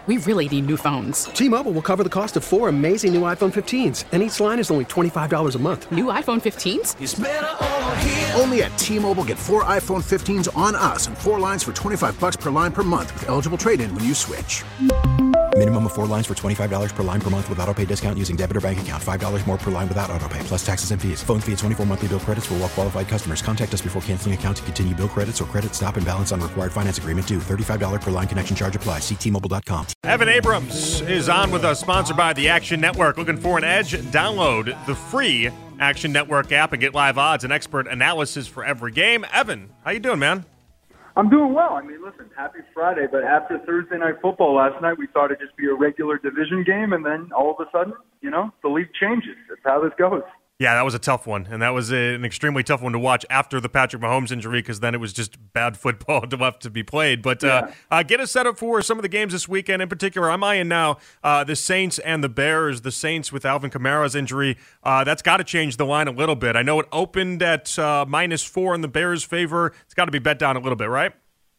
We really need new phones. T-Mobile will cover the cost of 4 amazing new iPhone 15s, and each line is only $25 a month. New iPhone 15s? It's better over here. Only at T-Mobile, get 4 iPhone 15s on us and 4 lines for $25 per line per month with eligible trade-in when you switch. Minimum of 4 lines for $25 per line per month with autopay discount using debit or bank account. $5 more per line without autopay, plus taxes and fees. Phone fee at 24 monthly bill credits for well-qualified customers. Contact us before canceling account to continue bill credits or credit stop and balance on required finance agreement due. $35 per line connection charge applies. See T-Mobile.com. Evan Abrams is on with us, sponsored by the Action Network. Looking for an edge? Download the free Action Network app and get live odds and expert analysis for every game. Evan, how you doing, man? I'm doing well. I mean, listen, happy Friday, but after Thursday Night Football last night, we thought it'd just be a regular division game, and then all of a sudden, the league changes. That's how this goes. Yeah, that was a tough one, and that was an extremely tough one to watch after the Patrick Mahomes injury, because then it was just bad football left to be played. But get us set up for some of the games this weekend. In particular, I'm eyeing now the Saints and the Bears. The Saints with Alvin Kamara's injury, that's got to change the line a little bit. I know it opened at -4 in the Bears' favor. It's got to be bet down a little bit, right?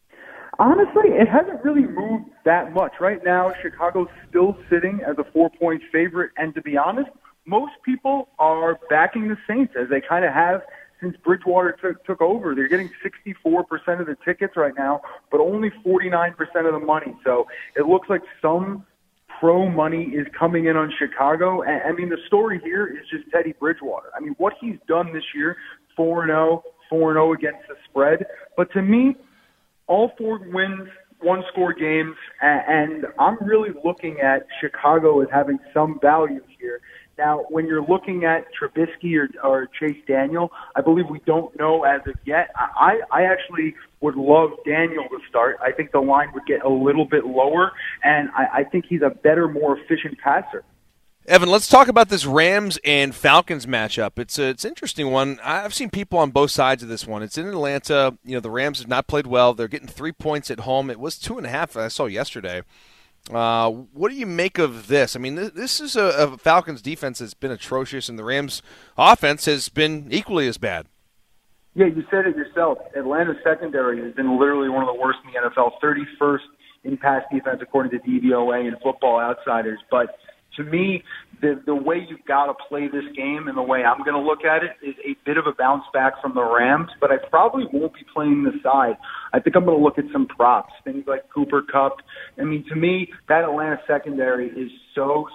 Honestly, it hasn't really moved that much. Right now, Chicago's still sitting as a 4-point favorite, and to be honest, most people are backing the Saints, as they kind of have since Bridgewater took over. They're getting 64% of the tickets right now, but only 49% of the money. So it looks like some pro money is coming in on Chicago. And, I mean, the story here is just Teddy Bridgewater. I mean, what he's done this year, 4-0 against the spread. But to me, all 4 wins, 1-score games, and I'm really looking at Chicago as having some value here. Now, when you're looking at Trubisky or Chase Daniel, I believe we don't know as of yet. I actually would love Daniel to start. I think the line would get a little bit lower, and I think he's a better, more efficient passer. Evan, let's talk about this Rams and Falcons matchup. It's an interesting one. I've seen people on both sides of this one. It's in Atlanta. The Rams have not played well. They're getting 3 points at home. It was 2.5 I saw yesterday. What do you make of this? I mean, this is a Falcons defense that's been atrocious, and the Rams offense has been equally as bad. Yeah, you said it yourself. Atlanta's secondary has been literally one of the worst in the NFL, 31st in pass defense according to DVOA and Football Outsiders. But to me, the way you've got to play this game and the way I'm going to look at it is a bit of a bounce back from the Rams, but I probably won't be playing the side. I think I'm going to look at some props, things like Cooper Kupp. I mean, to me, that Atlanta secondary is so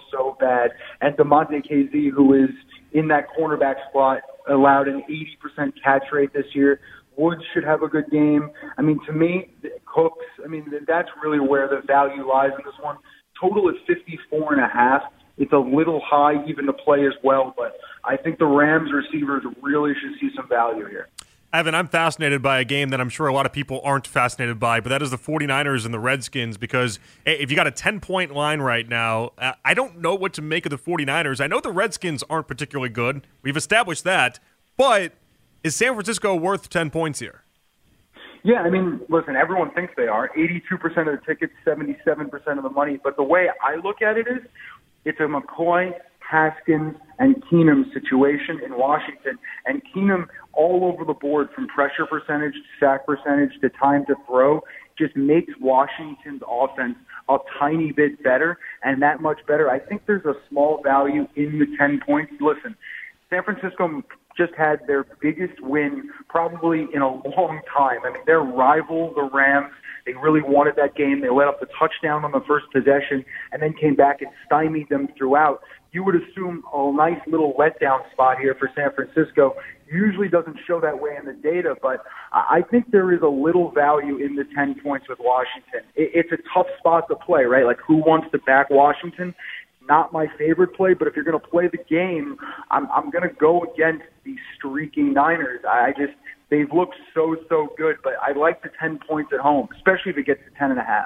bad. And DeMonte KZ, who is in that cornerback spot, allowed an 80% catch rate this year. Woods should have a good game. I mean, to me, Cooks, I mean, that's really where the value lies in this one. Total is 54.5. It's a little high even to play as well, but I think the Rams receivers really should see some value here. Evan, I'm fascinated by a game that I'm sure a lot of people aren't fascinated by, but that is the 49ers and the Redskins, because if you got a 10-point line right now, I don't know what to make of the 49ers. I know the Redskins aren't particularly good. We've established that, but is San Francisco worth 10 points here? Yeah, I mean, listen, everyone thinks they are. 82% of the tickets, 77% of the money. But the way I look at it is it's a McCoy, Haskins, and Keenum situation in Washington. And Keenum all over the board, from pressure percentage to sack percentage to time to throw, just makes Washington's offense a tiny bit better, and that much better. I think there's a small value in the 10 points. Listen, San Francisco just had their biggest win probably in a long time. I mean, their rival, the Rams, they really wanted that game. They let up the touchdown on the first possession and then came back and stymied them throughout. You would assume a nice little letdown spot here for San Francisco. Usually doesn't show that way in the data, but I think there is a little value in the 10 points with Washington. It's a tough spot to play, right? Like, who wants to back Washington? Not my favorite play, but if you're going to play the game, I'm going to go against these streaking Niners. They've looked so good, but I like the 10 points at home, especially if it gets to 10.5.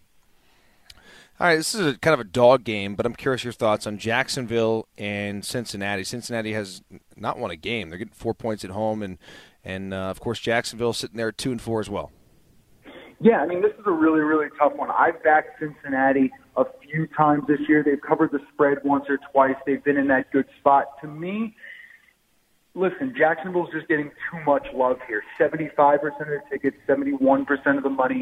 All right, this is kind of a dog game, but I'm curious your thoughts on Jacksonville and Cincinnati. Cincinnati has not won a game. They're getting 4 points at home, and of course, Jacksonville sitting there at 2-4 as well. Yeah, I mean, this is a really, really tough one. I've backed Cincinnati a few times this year. They've covered the spread once or twice. They've been in that good spot. To me, listen, Jacksonville's just getting too much love here. 75% of the tickets, 71% of the money.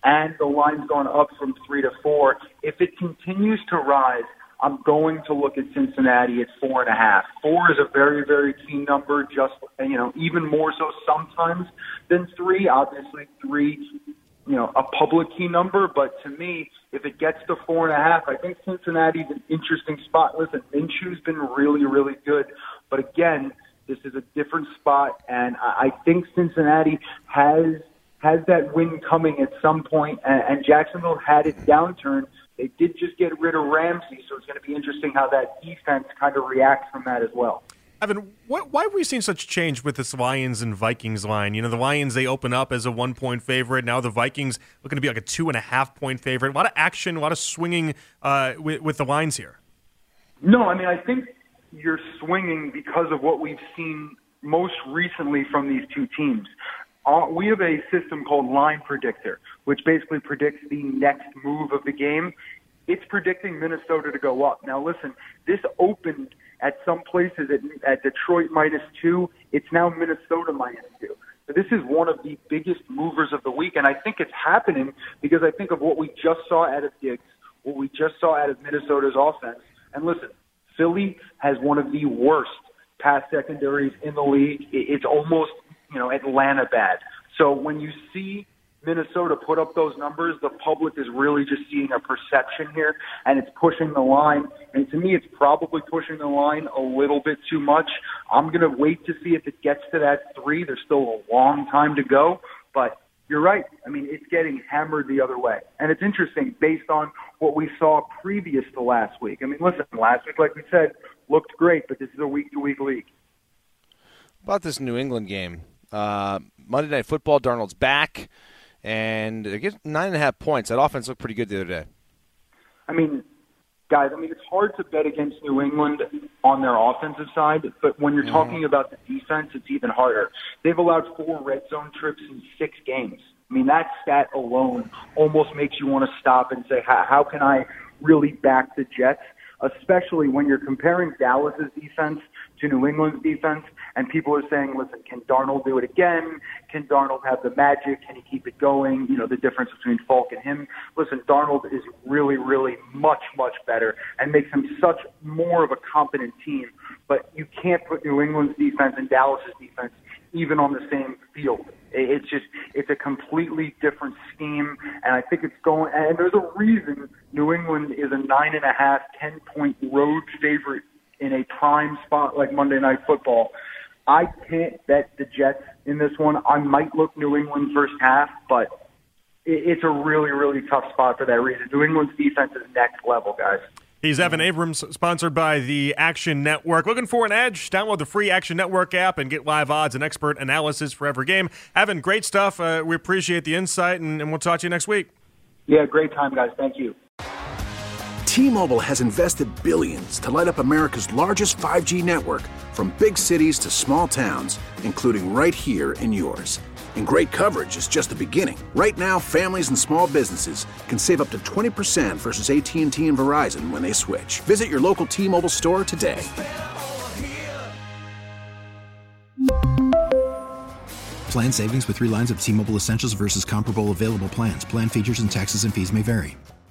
and the line's gone up from 3 to 4. If it continues to rise, I'm going to look at Cincinnati at 4.5. 4 is a very, very key number, just, even more so sometimes than 3. Obviously, 3, a public key number. But to me, if it gets to 4.5, I think Cincinnati's an interesting spot. Listen, Minshew's been really, really good. But again, this is a different spot, and I think Cincinnati has that win coming at some point, and Jacksonville had its downturn. They did just get rid of Ramsey, so it's going to be interesting how that defense kind of reacts from that as well. Evan, why have we seen such change with this Lions and Vikings line? The Lions, they open up as a 1-point favorite. Now the Vikings looking to be like a 2.5-point favorite. A lot of action, a lot of swinging with the lines here. No, I think you're swinging because of what we've seen most recently from these two teams. We have a system called Line Predictor, which basically predicts the next move of the game. It's predicting Minnesota to go up. Now, listen, this opened at some places at Detroit -2. It's now Minnesota -2. So this is one of the biggest movers of the week, and I think it's happening because I think of what we just saw out of Diggs, what we just saw out of Minnesota's offense. And listen, Philly has one of the worst pass secondaries in the league. It's almost Atlanta bad. So when you see Minnesota put up those numbers, the public is really just seeing a perception here, and it's pushing the line. And to me, it's probably pushing the line a little bit too much. I'm going to wait to see if it gets to that 3. There's still a long time to go, but you're right. It's getting hammered the other way. And it's interesting based on what we saw previous to last week. Listen, last week, like we said, looked great, but this is a week-to-week league. About this New England game, Monday Night Football, Darnold's back, and they get 9.5 points. That offense looked pretty good the other day. Guys, it's hard to bet against New England on their offensive side, but when you're talking about the defense, it's even harder. They've allowed 4 red zone trips in 6 games. That stat alone almost makes you want to stop and say, how can I really back the Jets? Especially when you're comparing Dallas's defense to New England's defense, and people are saying, listen, can Darnold do it again? Can Darnold have the magic? Can he keep it going? The difference between Falk and him. Listen, Darnold is really, really much, much better and makes him such more of a competent team. But you can't put New England's defense and Dallas's defense even on the same field. It's a completely different scheme, and I think it's going, and there's a reason New England is a 9.5, 10-point road favorite in a prime spot like Monday Night Football. I can't bet the Jets in this one. I might look New England first half, but it's a really, really tough spot for that reason. New England's defense is next level, guys. He's Evan Abrams, sponsored by the Action Network. Looking for an edge? Download the free Action Network app and get live odds and expert analysis for every game. Evan, great stuff. We appreciate the insight, and we'll talk to you next week. Yeah, great time, guys. Thank you. T-Mobile has invested billions to light up America's largest 5G network, from big cities to small towns, including right here in yours. And great coverage is just the beginning. Right now, families and small businesses can save up to 20% versus AT&T and Verizon when they switch. Visit your local T-Mobile store today. Plan savings with 3 lines of T-Mobile Essentials versus comparable available plans. Plan features and taxes and fees may vary.